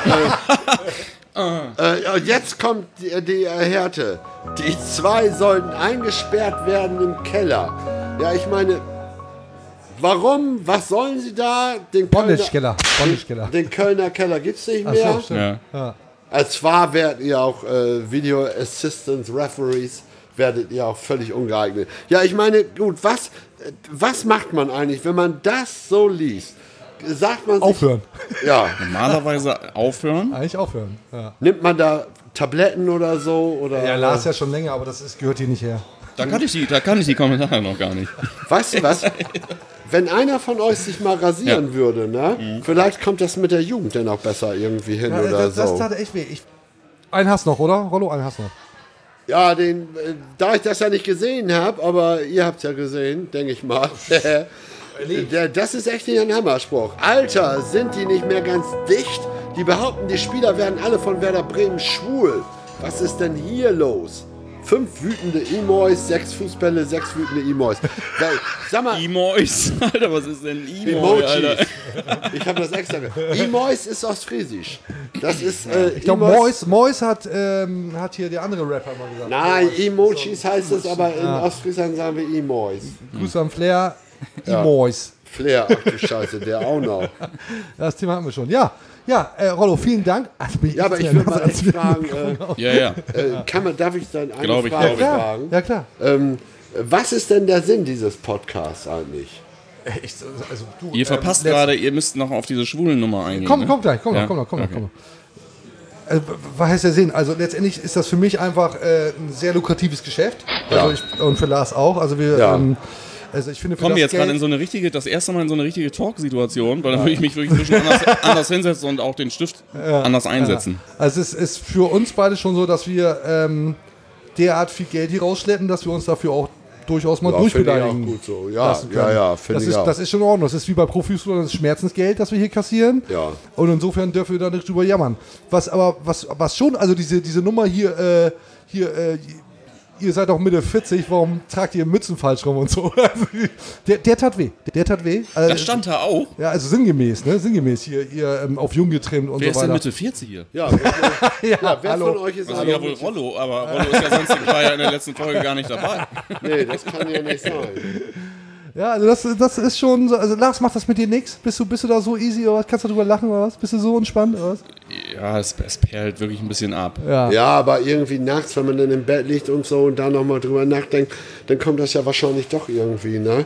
äh, äh, und jetzt kommt die, die äh, Härte. Die zwei sollten eingesperrt werden im Keller. Ja, ich meine, warum? Was sollen sie da? Den Kölner, Bondage-Keller. Bondage-Keller. den Kölner Keller gibt es nicht Ach mehr. so, stimmt. Ja. Ja. Als Fahrer werdet ihr auch äh, Video Assistance Referees, werdet ihr auch völlig ungeeignet. Ja, ich meine, gut, was, äh, was macht man eigentlich, wenn man das so liest? Sagt man sich, Aufhören. Ja, Normalerweise aufhören. Eigentlich aufhören. Ja. nimmt man da Tabletten oder so? Oder, Ja, Lars ja schon länger, aber das ist, gehört hier nicht her. Da kann ich die, da kann ich die Kommentare noch gar nicht. Weißt du was? Wenn einer von euch sich mal rasieren Ja. würde, ne? Vielleicht kommt das mit der Jugend dann auch besser irgendwie hin Ja, oder das, das so. tat echt weh. Ich, einen hast noch, oder? Rollo, einen hast noch. Ja, den, äh, da ich das ja nicht gesehen habe, aber ihr habt es ja gesehen, denke ich mal. Der, das ist echt nicht ein Hammerspruch. Alter, sind die nicht mehr ganz dicht? Die behaupten, die Spieler werden alle von Werder Bremen schwul. Was ist denn hier los? Fünf wütende Emois, sechs Fußbälle, sechs wütende Emois. Da- Sag mal, Emois. Alter, was ist denn Emois, Alter? Emojis. Ich habe das extra gesagt. Emois ist ostfriesisch. Das ist. Äh, Ich glaube, Emois- Mois, Mois hat, ähm, hat hier der andere Rapper mal gesagt. Nein, Emojis heißt es, aber in Ostfriesland sagen wir Emois. Grüße an Flair. Emois. Flair, ach du Scheiße, der auch noch. Das Thema hatten wir schon. Ja, ja, äh, Rollo, vielen Dank. Also, bin Ja, aber echt ich würde nervös, mal als echt wir- fragen, äh, Ja, ja. äh, kann man, darf ich dann eine Glaub ich, Frage glaub ich. fragen? Ja, klar. Ähm, was ist denn der Sinn dieses Podcasts eigentlich? Ich, also, du, Ihr verpasst ähm, gerade, ihr müsst noch auf diese schwulen Nummer eingehen. Komm, ne? komm gleich, komm Ja? noch, komm noch, komm noch, Okay. komm noch. Also, was heißt der Sinn? Also letztendlich ist das für mich einfach äh, ein sehr lukratives Geschäft. Ja. Also ich, und für Lars auch. Also wir, Ja. ähm, also ich finde für Kommen wir das jetzt gerade Geld- in so eine richtige, das erste Mal in so eine richtige Talk-Situation, weil dann würde ich mich wirklich ein bisschen anders, anders hinsetzen und auch den Stift anders einsetzen. Also es ist für uns beide schon so, dass wir ähm, derart viel Geld hier rausschleppen, dass wir uns dafür auch durchaus mal Ja, finde ich durchbeteiligen. auch gut so. Ja, lassen ja, können. ja, finde das ich ist, auch. Das ist schon in Ordnung. Das ist wie bei Profifußball, das ist Schmerzensgeld, das wir hier kassieren. Ja. Und insofern dürfen wir da nicht drüber jammern. Was aber, was, was schon, also diese, diese Nummer hier, äh, hier, äh, ihr seid doch Mitte vierzig, warum tragt ihr Mützen falsch rum und so? Also, der, der tat weh. Der tat weh. Also, Das stand da auch. ja, also sinngemäß, ne? Sinngemäß hier, ihr ähm, auf jung getrimmt und Wer so ist denn weiter. Mitte vierzig hier? Ja, ja, ja wer hallo. von euch ist Also hallo? ja wohl Rollo, aber Rollo ist ja sonst war ja in der letzten Folge gar nicht dabei. Nee, das kann ja nicht sein. Ja, also das, das ist schon so. Also Lars, macht das mit dir nichts? Bist du, bist du da so easy oder was? Kannst du darüber lachen oder was? Bist du so entspannt oder was? Ja, es, es perlt wirklich ein bisschen ab. Ja. Ja, aber irgendwie nachts, wenn man dann im Bett liegt und so und da nochmal drüber nachdenkt, dann kommt das ja wahrscheinlich doch irgendwie, ne?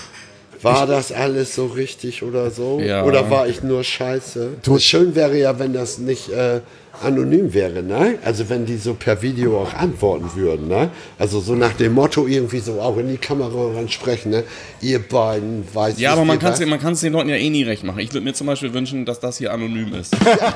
War das alles so richtig oder so? Ja. Oder war ich nur scheiße? Das schön wäre ja, wenn das nicht äh, anonym wäre, ne? Also wenn die so per Video auch antworten würden, ne? Also so nach dem Motto irgendwie so auch in die Kamera ran sprechen, ne? Ihr beiden weißt Ja, aber man kann was? es man kann's den Leuten ja eh nie recht machen. Ich würde mir zum Beispiel wünschen, dass das hier anonym ist.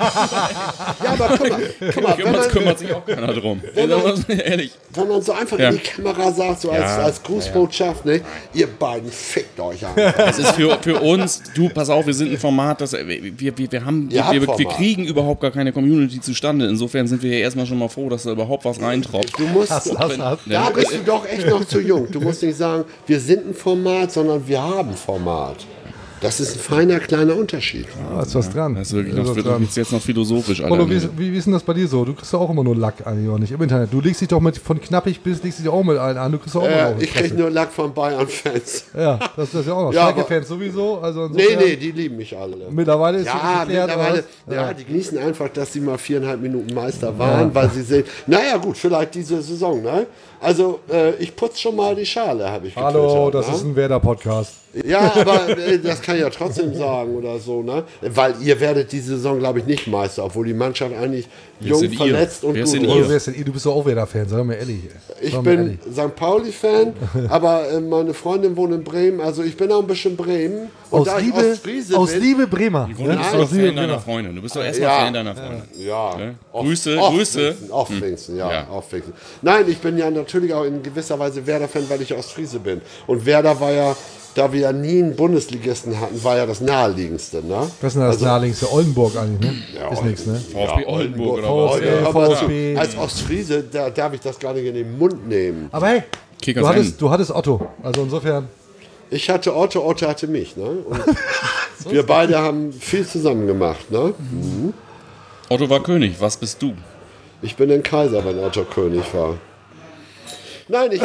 Ja, aber guck mal, guck mal wenn kümmert, man, kümmert sich auch keiner drum. Wenn man- Also, ehrlich. wenn man so einfach Ja. in die Kamera sagt, so als, Ja, als Grußbotschaft, ne? Ihr beiden fickt euch an. Das ist für, für uns, du, pass auf, wir sind ein Format, das, wir, wir, wir, haben, Ihr wir, habt wir, wir Format. kriegen überhaupt gar keine Community zustande. Insofern sind wir ja erstmal schon mal froh, dass da überhaupt was reintropft. Du musst, Hass, Hass, Hass. da bist du doch echt noch zu jung. Du musst nicht sagen, wir sind ein Format, sondern wir haben Format. Das ist ein feiner kleiner Unterschied. Da ist was dran. Das ist wirklich Da noch, was wird dran. jetzt, jetzt noch philosophisch. Polo, Alter. wie, ist- wie, wie ist denn das bei dir so? Du kriegst doch auch immer nur Lack eigentlich, oder nicht? Im Internet. Du legst dich doch mit von knappig bis, legst dich auch mit allen an. Du kriegst doch auch immer Äh, auf die ich krieg Fresse. nur Lack von Bayern-Fans. Ja, das ist ja auch noch. Ja, Schalke-Fans sowieso. Also Nee, insofern- nee, die lieben mich alle. Mittlerweile ist Ja, es geklärt, mittlerweile, oder ja, was? die genießen einfach, dass sie mal viereinhalb Minuten Meister waren, weil sie sehen, naja gut, vielleicht diese Saison, ne? Also, äh, ich putze schon mal die Schale, habe ich Hallo, getwittert, das ne? ist ein Werder-Podcast. Ja, aber äh, das kann ich ja trotzdem sagen oder so, ne? Weil ihr werdet diese Saison, glaube ich, nicht Meister, obwohl die Mannschaft eigentlich jung, sind ihr? verletzt und Wer gut sind ist. Oh, ihr? du, wärst denn, du bist doch auch Werder-Fan, sag mal ehrlich. Ich Sag mal bin ehrlich. Sankt Pauli-Fan, aber äh, meine Freundin wohnt in Bremen, also ich bin auch ein bisschen Bremen. Und Aus da ich Liebe, Ostfriese aus bin, Liebe Bremer. Du Ne? bist Aus doch Liebe Fan deiner Bremer. Freundin. Du bist doch erstmal Ja. Fan deiner Freundin. Ja. Ne? Off- Grüße, off Grüße. Pfingsten, Off Pfingsten, ja, Hm. off Pfingsten. Nein, ich bin ja natürlich auch in gewisser Weise Werder-Fan, weil ich Ostfriese bin. Und Werder war ja, da wir ja nie einen Bundesligisten hatten, war ja das naheliegendste, ne? Was ist denn das naheliegendste? Oldenburg eigentlich, ne? Ja, ist nichts, ne? VfB Oldenburg oder was? VfB, Ja, aber VfB. so, als Ostfriese, da darf ich das gar nicht in den Mund nehmen. Aber hey, Kickers du N. hattest, du hattest Otto. Also insofern. Ich hatte Otto, Otto hatte mich, ne? Und wir beide haben viel zusammen gemacht, ne? Mhm. Otto war König, was bist du? Ich bin ein Kaiser, wenn Otto König war. Nein, ich war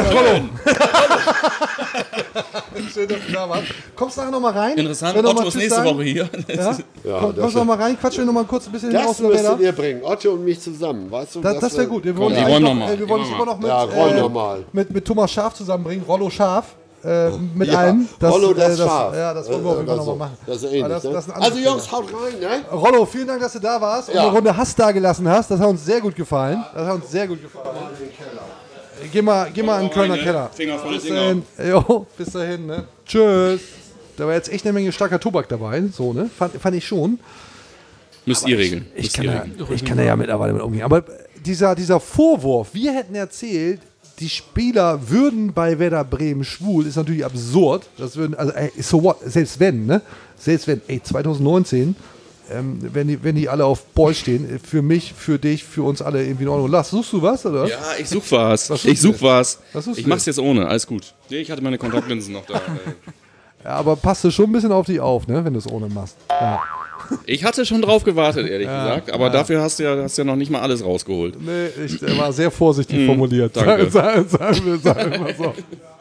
Schön, dass du da warst. Kommst du nachher nochmal rein? Interessant, Soll ich noch Otto mal ist Tschüss nächste sagen? Woche hier. Ja? Ja, Komm, das kommst du noch mal rein? Quatschen wir noch mal kurz ein bisschen Das aus über müsstet Werder. ihr bringen, Otto und mich zusammen, weißt du? Das, das wäre gut. Wir wollen die eigentlich räumen noch, noch mal. äh, wir wollen Die uns räumen immer noch mit, Ja, räum äh, noch mal. mit, mit Thomas Schaf zusammenbringen. Rollo Schaf. Äh, mit Ja, allen. Rollo, äh, das Schaf. Ja, das wollen wir auf jeden Fall das, nochmal machen. das ist Aber ähnlich, das- ne? das ist ein anderes Also Jungs, Thema. haut rein, ne? Rollo, vielen Dank, dass du da warst und Ja. eine Runde Hass da gelassen hast. Das hat uns sehr gut gefallen. Das hat uns sehr gut gefallen. Geh mal, geh mal in den Kölner rein, ne? Keller. Finger voll Bis Dinger. dahin. Jo, bis dahin, ne? Tschüss. Da war jetzt echt eine Menge starker Tobak dabei. So, ne? Fand, fand ich schon. Müsst ihr regeln. Ich Müsst kann, ihr da, regeln. ich kann da ja mittlerweile mit umgehen. Aber dieser, dieser Vorwurf, wir hätten erzählt, die Spieler würden bei Werder Bremen schwul, ist natürlich absurd. Das würden, also, ey, so what? Selbst wenn, ne? Selbst wenn, ey, zwanzig neunzehn, ähm, wenn, die, wenn die alle auf Boys stehen, für mich, für dich, für uns alle irgendwie in Ordnung. Lass, suchst du was, oder? Ja, ich such was. Was suchst Ich du such was. Was suchst Ich du mach's jetzt ohne, alles gut. Nee, ich hatte meine Kontaktlinsen noch da. Ja, aber passt du schon ein bisschen auf dich auf, ne? Wenn du es ohne machst. Ja. Ich hatte schon drauf gewartet, ehrlich gesagt. Aber dafür hast du ja, hast ja noch nicht mal alles rausgeholt. Nee, ich äh, war sehr vorsichtig formuliert. danke. Sagen sag, wir sag mal so.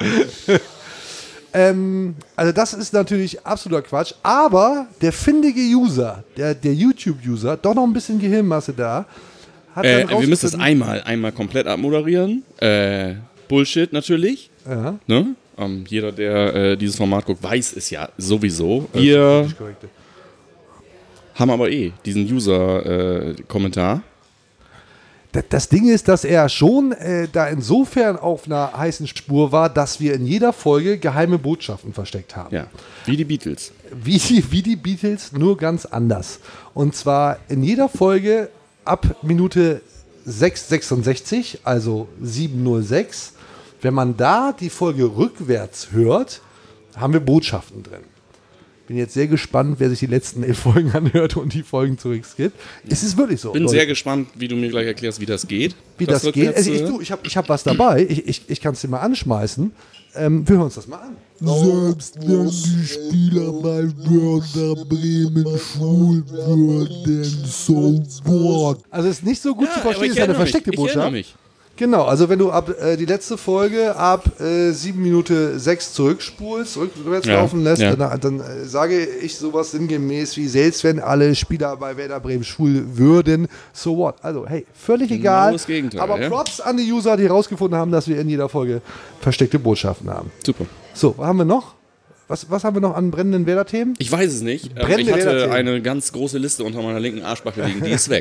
ähm, also das ist natürlich absoluter Quatsch, aber der findige User, der, der YouTube-User, doch noch ein bisschen Gehirnmasse da, hat Äh, dann wir müssen es rausgefunden- einmal, einmal komplett abmoderieren. Äh, Bullshit natürlich. Ja. Ne? Ähm, jeder, der äh, dieses Format guckt, weiß es ja sowieso. Wir haben aber eh diesen User-Kommentar. Das, das Ding ist, dass er schon äh, da insofern auf einer heißen Spur war, dass wir in jeder Folge geheime Botschaften versteckt haben. ja, wie die Beatles. Wie die, wie die Beatles, nur ganz anders. Und zwar in jeder Folge ab Minute sechs sechsundsechzig, also sieben null sechs. Wenn man da die Folge rückwärts hört, haben wir Botschaften drin. Bin jetzt sehr gespannt, wer sich die letzten elf Folgen anhört und die Folgen zurückskippt. Es ist wirklich so. Bin Leute. sehr gespannt, wie du mir gleich erklärst, wie das geht. Wie das, geht. rückwärts, Also ich, äh, du, ich habe ich hab was dabei. Ich, ich, ich kann es dir mal anschmeißen. Ähm, wir hören uns das mal an. Selbst wenn die Spieler bei Werder Bremen schwul würden, so what? Also es ist nicht so gut Ja, zu aber verstehen, ich es ist eine erinnere mich. versteckte Ich erinnere Botschaft. mich. Genau, also wenn du ab äh, die letzte Folge ab äh, sieben Minuten sechs zurückspulst, rückwärts Ja, laufen lässt, ja. dann, dann äh, sage ich sowas sinngemäß wie, selbst wenn alle Spieler bei Werder Bremen schwul würden, so what? Also hey, völlig Genau egal, das Gegenteil, aber ja. Props an die User, die herausgefunden haben, dass wir in jeder Folge versteckte Botschaften haben. Super. So, was haben wir noch? Was, was haben wir noch an brennenden Werder-Themen? Ich weiß es nicht. Ähm, Brennende ich hatte Werder-Themen. eine ganz große Liste unter meiner linken Arschbacke liegen. Die ist weg.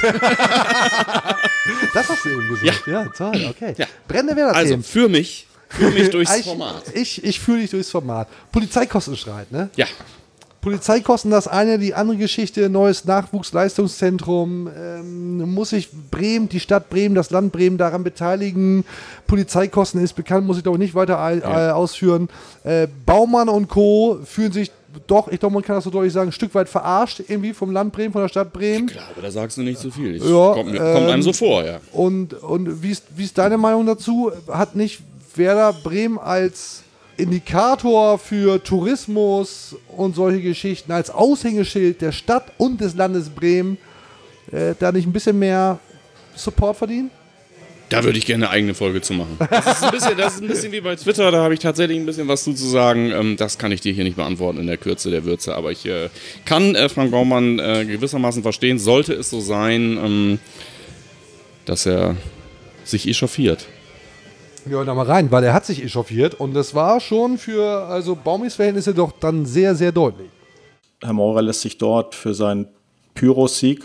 Das hast du eben gesagt. Ja, ja toll, okay. Ja. Brennende Werder-Themen. Also für mich, für mich durchs ich, Format. Ich, ich führe dich durchs Format. Polizeikostenstreit, ne? Ja. Polizeikosten, das eine, die andere Geschichte, neues Nachwuchsleistungszentrum, ähm, muss sich Bremen, die Stadt Bremen, das Land Bremen daran beteiligen. Polizeikosten ist bekannt, muss ich glaube ich nicht weiter äh, Ja. ausführen. Äh, Baumann und Co. fühlen sich doch, ich glaube, man kann das so deutlich sagen, ein Stück weit verarscht irgendwie vom Land Bremen, von der Stadt Bremen. Ich glaube, da sagst du nicht zu viel. Ich, Ja, kommt, mir- ähm, kommt einem so vor, ja. Und, und wie, ist, wie ist deine Meinung dazu? Hat nicht Werder Bremen als Indikator für Tourismus und solche Geschichten, als Aushängeschild der Stadt und des Landes Bremen, äh, da nicht ein bisschen mehr Support verdient? Da würde ich gerne eine eigene Folge zu machen. Das ist ein bisschen, das ist ein bisschen wie bei Twitter, da habe ich tatsächlich ein bisschen was zu zu sagen. Ähm, das kann ich dir hier nicht beantworten in der Kürze der Würze. Aber ich äh, kann äh, Frank Baumann äh, gewissermaßen verstehen, sollte es so sein, ähm, dass er sich echauffiert. Ja, da mal rein, weil er hat sich echauffiert und das war schon für also Baumis Verhältnisse doch dann sehr, sehr deutlich. Herr Maurer lässt sich dort für seinen Pyro-Sieg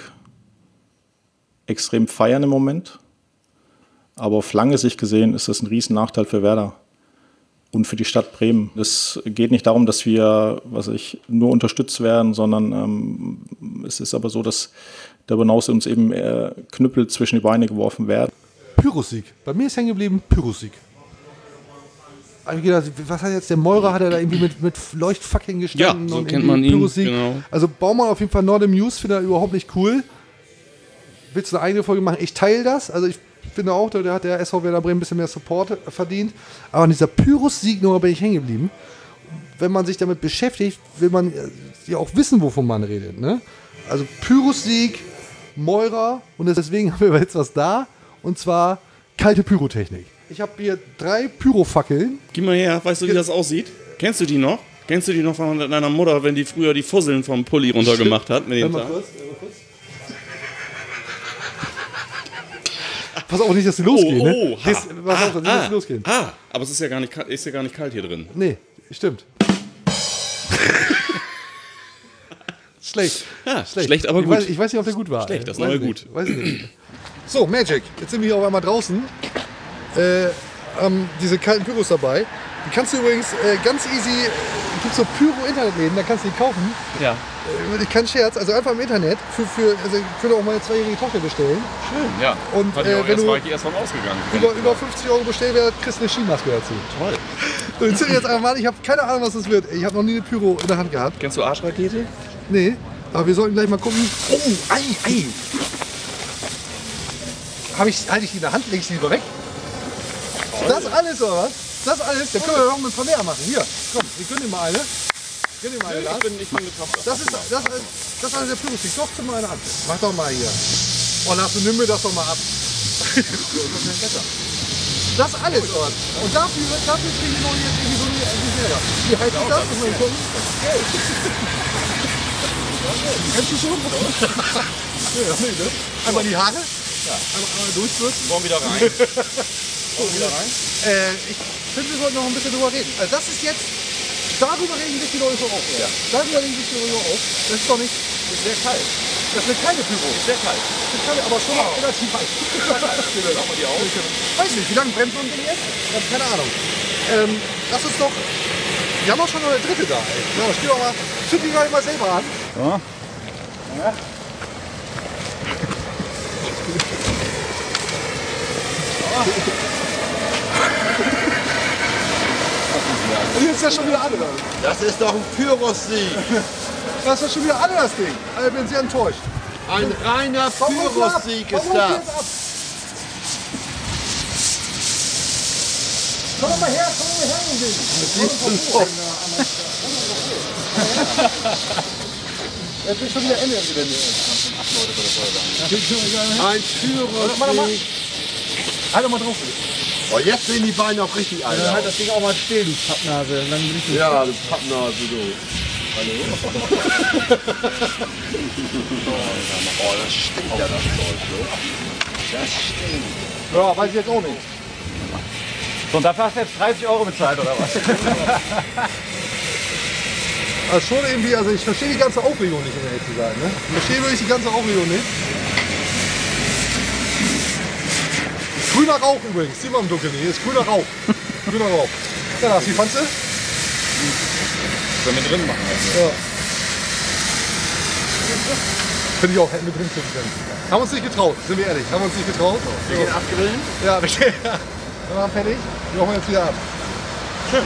extrem feiern im Moment. Aber auf lange Sicht gesehen ist das ein riesen Nachteil für Werder und für die Stadt Bremen. Es geht nicht darum, dass wir, was ich, nur unterstützt werden, sondern ähm, es ist aber so, dass darüber hinaus uns eben äh, Knüppel zwischen die Beine geworfen werden. Pyrrhussieg. Bei mir ist hängen geblieben Pyrrhussieg. Hab ich gedacht, was hat jetzt der Meurer, hat er da irgendwie mit, mit Leuchtfackeln gestanden? Ja, so und kennt irgendwie man ihn, Pyrrhussieg. genau. Also Baumann auf jeden Fall Not im News, finde er überhaupt nicht cool. Willst du eine eigene Folge machen? Ich teile das. Also ich finde auch, da hat der S V Werder Bremen ein bisschen mehr Support verdient. Aber an dieser Pyrrhussieg-Nummer bin ich hängen geblieben. Wenn man sich damit beschäftigt, will man äh, ja auch wissen, wovon man redet. Ne? Also Pyrrhussieg, Meurer und deswegen haben wir jetzt was da. Und zwar kalte Pyrotechnik. Ich habe hier drei Pyrofackeln. Gib mal her, weißt du, wie das aussieht? Kennst du die noch? Kennst du die noch von deiner Mutter, wenn die früher die Fusseln vom Pulli runtergemacht hat? Mit Hör dem mal Tag? kurz, hör mal kurz. Pass auf, nicht, dass sie losgehen. Oh, ne? oh, ha. Pass pass auf, nicht, dass Ah, sie losgehen. Ah, aber es ist ja gar nicht, ka- ist ja gar nicht kalt hier drin. Nee, stimmt. Schlecht. Ja, schlecht, aber ich gut. Weiß, ich weiß nicht, ob der gut war. Schlecht, das Weiß neue ich nicht. gut. Weiß ich nicht. So, Magic. Jetzt sind wir hier auf einmal draußen. Äh, ähm, diese kalten Pyros dabei. Die kannst du übrigens äh, ganz easy, es gibt so Pyro-Internetläden, da kannst du die kaufen. Ja. Äh, kein Scherz, also einfach im Internet. Für, für, also ich könnte auch meine zweijährige Tochter bestellen. Schön, ja. Und Hatte ich äh, auch wenn erst, du war ich erst von ausgegangen. über, über fünfzig Euro Bestellwert kriegst du eine Skimaske dazu. Toll. So, jetzt jetzt einfach mal, ich habe keine Ahnung, was das wird. Ich habe noch nie eine Pyro in der Hand gehabt. Kennst du Arschrakete? Nee, aber wir sollten gleich mal gucken. Oh, ei, ei. Hab ich, halte ich die in der Hand, lege ich die lieber weg. Das alles, oder was? Das alles? Dann können wir doch mit Vermehr machen. Hier, komm, wir gönnen dir mal eine. Gönn dir mal eine, Lars. Ich bin, ich bin betrachtet. Das ist, das, das ist eine der Pyros-Stick. Doch, zu meiner Hand. Mach doch mal hier. Oh, Lars, du nimm mir das doch mal ab. Das alles, oder? Und dafür, dafür kriege ich noch jetzt irgendwie so eine Gelder. Wie heißt das? Das muss man gucken. Kennst du schon? Ja, nee, ne? Einmal die Haare. Ja. Einmal, einmal durchwürzen. Morgen wieder rein. Morgen wieder rein. Äh, ich finde, wir sollten noch ein bisschen drüber reden. Also das ist jetzt, darüber regen sich die Leute so auf. Ja. Darüber regen sich die Leute so auf. Das ist doch nicht, Ist sehr kalt. das ist eine kleine Pyro. Ist sehr kalt. Das ist keine, aber schon noch relativ heiß. Mach mal die auf. Weiß nicht, wie lange brennt so ein Ding jetzt? Ich hab keine Ahnung. Ähm, lass uns doch, wir haben auch schon noch eine dritte da, ey. Na, spiel doch mal, zünd die gleich mal selber an. Ja. Ja. Und jetzt ist das schon wieder alle. Das ist doch ein Pyrrhussieg. Das ist doch schon wieder alle das Ding. Also, ich bin sehr enttäuscht. Ein reiner Warum holst du ab? Pyrrhussieg Warum ist holst du das. jetzt ab? Komm doch mal her, komm doch mal her, Junge. Jetzt ist schon wieder Ende im Gelände. Ein Pyrrhussieg. Halt doch mal drauf. Oh, jetzt sehen die Beine auch richtig alt. Dann halt das Ding auch mal still, du Pappnase. Und dann bin ich so ja, du Pappnase, du. Hallo? Oh, das stinkt ja, das Zeug, ne? Das stinkt. Ja, weiß ich jetzt auch nicht. So, und dafür hast du jetzt dreißig Euro bezahlt, oder was? Also schon irgendwie, also ich verstehe die ganze Aufregung nicht, um ehrlich zu sein. Ne? Ich verstehe wirklich die ganze Aufregung nicht. Grüner Rauch übrigens, sieh mal im Dunkeln, hier ist grüner Rauch. Grüner Rauch. Ja, das, wie fandst du? Können wir drin machen. Also. Ja. Finde ich auch, hätten wir drin finden können. Haben uns nicht getraut, sind wir ehrlich, haben uns nicht getraut. Wir gehen abgrillen? Ja, wir gehen. Wir waren fertig, wir machen jetzt wieder ab. Schön.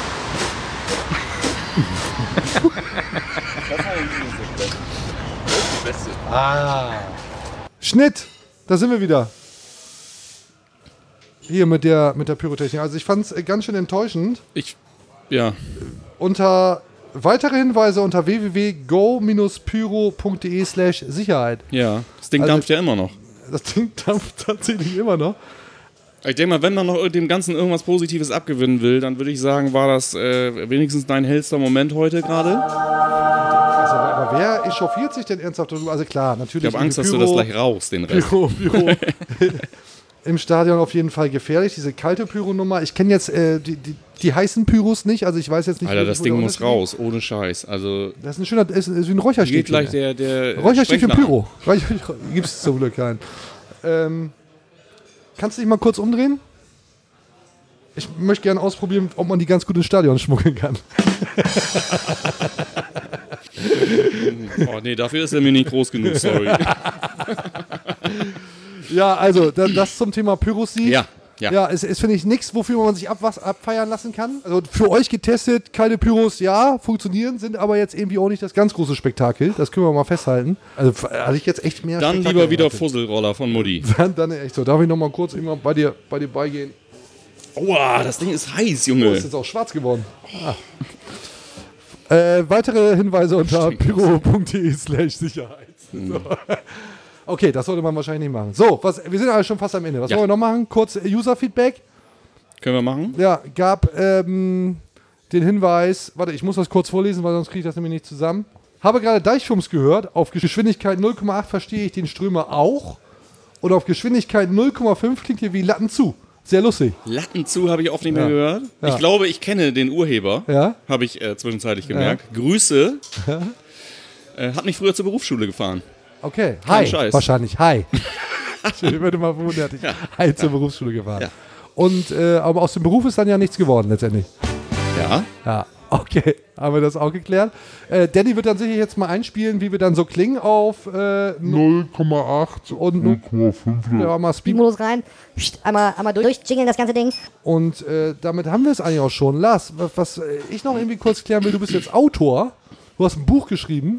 Das war die beste. Ah. Schnitt, da sind wir wieder. Hier mit der, mit der Pyrotechnik. Also ich fand es ganz schön enttäuschend. Ich, ja. Unter weitere Hinweise unter w w w punkt go dash pyro punkt de slash Sicherheit. Ja, das Ding also, dampft ja immer noch. Das Ding dampft tatsächlich immer noch. Ich denke mal, wenn man noch dem Ganzen irgendwas Positives abgewinnen will, dann würde ich sagen, war das äh, wenigstens dein hellster Moment heute gerade. Also, aber wer echauffiert sich denn ernsthaft? Also klar, natürlich. Ich habe Angst, Pyro, dass du das gleich raus, den Rest. Pyro, Pyro. Im Stadion auf jeden Fall gefährlich, diese kalte Pyro-Nummer. Ich kenne jetzt äh, die, die, die heißen Pyros nicht, also ich weiß jetzt nicht... Alter, wirklich, das Ding muss raus, ohne Scheiß. Also das ist ein schöner, ist, ist wie ein Räucherstäbchen. Geht gleich der, der Räucherstäbchen Pyro. Gibt es zum Glück keinen. Ähm, kannst du dich mal kurz umdrehen? Ich möchte gerne ausprobieren, ob man die ganz gut ins Stadion schmuggeln kann. Oh nee, dafür ist er mir nicht groß genug, sorry. Ja, also dann das zum Thema Pyros-Sieg. Ja, ja. Ja, es ist, finde ich, nichts, wofür man sich ab, was abfeiern lassen kann. Also für euch getestet, keine Pyros, ja, funktionieren, sind aber jetzt irgendwie auch nicht das ganz große Spektakel. Das können wir mal festhalten. Also hatte ich jetzt echt mehr Dann Spektakel lieber wieder erwartet. Fusselroller von Mutti. Dann, dann echt so. Darf ich noch mal kurz irgendwann bei dir, bei dir beigehen? Aua, das Ding ist heiß, Junge. Oh, ist jetzt auch schwarz geworden. Ah. Äh, weitere Hinweise unter pyro punkt de slash Sicherheit. So. Okay, das sollte man wahrscheinlich nicht machen. So, was, wir sind eigentlich schon fast am Ende. Was Ja. wollen wir noch machen? Kurz User-Feedback. Können wir machen? Ja, gab ähm, den Hinweis, warte, ich muss das kurz vorlesen, weil sonst kriege ich das nämlich nicht zusammen. Habe gerade Deichfumms gehört, auf Geschwindigkeit null Komma acht verstehe ich den Strömer auch. Und auf Geschwindigkeit null Komma fünf klingt hier wie Latten zu. Sehr lustig. Latten zu habe ich oft nicht mehr Ja. gehört. Ja. Ich glaube, ich kenne den Urheber. Ja? Habe ich äh, zwischenzeitlich gemerkt. Grüße. Ja. Äh, hat mich früher zur Berufsschule gefahren. Okay, Kein hi. Scheiß. Wahrscheinlich, hi. Ich würde mal verwundert, Ja. hi zur Berufsschule gefahren. Ja. Und, äh, aber aus dem Beruf ist dann ja nichts geworden letztendlich. Ja. Ja, okay, haben wir das auch geklärt. Äh, Danny wird dann sicher jetzt mal einspielen, wie wir dann so klingen auf äh, null Komma acht und null Komma fünf. ja, mal Speed. Modus rein, Psst, einmal, einmal durchjingeln das ganze Ding. Und äh, damit haben wir es eigentlich auch schon. Lars, was, was äh, ich noch irgendwie kurz klären will, du bist jetzt Autor, du hast ein Buch geschrieben,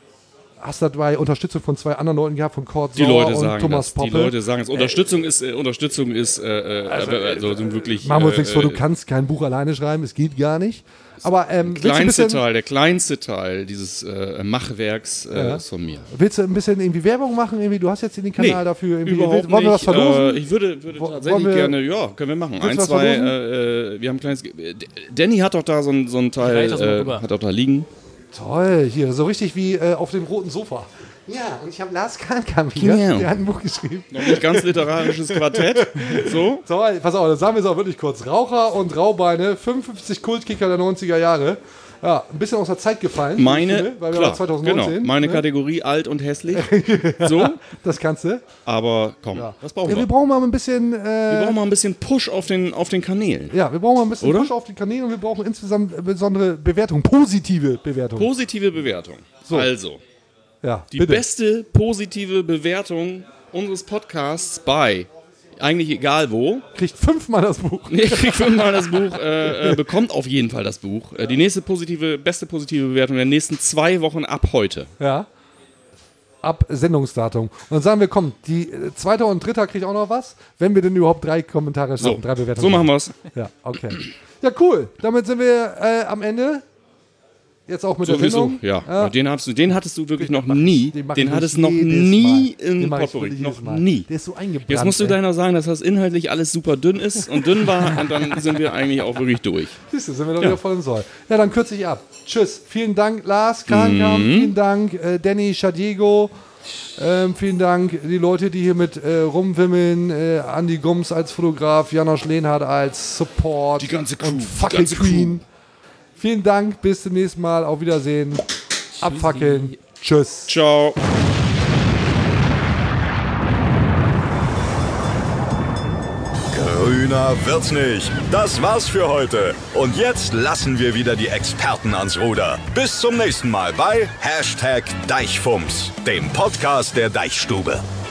hast dabei Unterstützung von zwei anderen Leuten gehabt, von Kurt Die Sauer Leute und sagen Thomas das. Poppe. Die Leute sagen es. Unterstützung ist, äh, Unterstützung ist, äh, äh, also, also sind wirklich. Machen wir uns nichts vor, du äh, kannst kein Buch alleine schreiben, es geht gar nicht. Aber ähm, willst, du ein kleinste bisschen, Teil, der kleinste Teil dieses äh, Machwerks äh, Ja. ist von mir. willst du ein bisschen irgendwie Werbung machen? Irgendwie? Du hast jetzt den Kanal Nee, dafür. Irgendwie. Überhaupt Wollen wir was nicht. verlosen? Äh, ich würde, würde Wo- tatsächlich wollen wir- gerne, ja, können wir machen. Willst Ein, du was zwei, verlosen? äh, äh, wir haben ein kleines. Ge- D- Danny hat doch da so ein, so ein Teil, reiche das mal äh, rüber. hat doch da liegen. Toll, hier, so richtig wie äh, auf dem roten Sofa. Ja, und ich habe Lars Kahnkamp hier, Ja. der hat ein Buch geschrieben. Noch nicht ganz literarisches Quartett. So. Toll, pass auf, das sagen wir es auch wirklich kurz. Raucher und Raubeine, fünfundfünfzig Kultkicker der neunziger Jahre. Ja, ein bisschen aus der Zeit gefallen. wie ich Meine, finde, weil wir klar, waren zwanzig neunzehn. genau, meine ne? Kategorie alt und hässlich. So, Das kannst du. aber komm, das brauchen Ja, wir. wir brauchen mal ein bisschen. Äh, Wir brauchen mal ein bisschen Push auf den, auf den Kanälen. ja, wir brauchen mal ein bisschen Oder? Push auf die Kanäle und wir brauchen insgesamt äh, besondere Bewertung, positive Bewertung. Positive Bewertung. So. Also, ja, die bitte. beste positive Bewertung unseres Podcasts bei, eigentlich egal wo, Kriegt fünfmal das Buch. nee, kriegt fünfmal das Buch, äh, äh, bekommt auf jeden Fall das Buch. Äh, die nächste positive, beste positive Bewertung in den nächsten zwei Wochen ab heute. Ja. Ab Sendungsdatum. Und dann sagen wir, komm, die äh, zweite und dritte kriegt auch noch was, wenn wir denn überhaupt drei Kommentare So, schaffen, drei Bewertungen. so machen wir's. Ja, okay. Ja, cool. Damit sind wir äh, am Ende. Jetzt auch mit der Sowieso, Sendung. ja. Ja. Den, hast du, den hattest du wirklich noch nie. Den mach Den ich hattest noch jedes nie Mal. Den in mach ich Potpourri. wirklich Noch jedes Mal. nie. Der ist so eingebrannt. Jetzt musst du ey. gleich noch sagen, dass das inhaltlich alles super dünn ist und dünn war und dann sind wir eigentlich auch wirklich durch. Siehst du, sind wir doch Ja. wieder voll im Soll. Ja, dann kürze ich ab. Tschüss. Vielen Dank, Lars Krankamp. Mhm. Vielen Dank, äh, Danny Schadiego. Ähm, vielen Dank, die Leute, die hier mit äh, rumwimmeln. Äh, Andi Gums als Fotograf, Janosch Lehnhardt als Support. Die ganze Crew. Und die Fackel ganze Queen. Vielen Dank, bis zum nächsten Mal. Auf Wiedersehen. Abfackeln. Tschüss. Ciao. Grüner wird's nicht. Das war's für heute. Und jetzt lassen wir wieder die Experten ans Ruder. Bis zum nächsten Mal bei Hashtag Deichfumms, dem Podcast der Deichstube.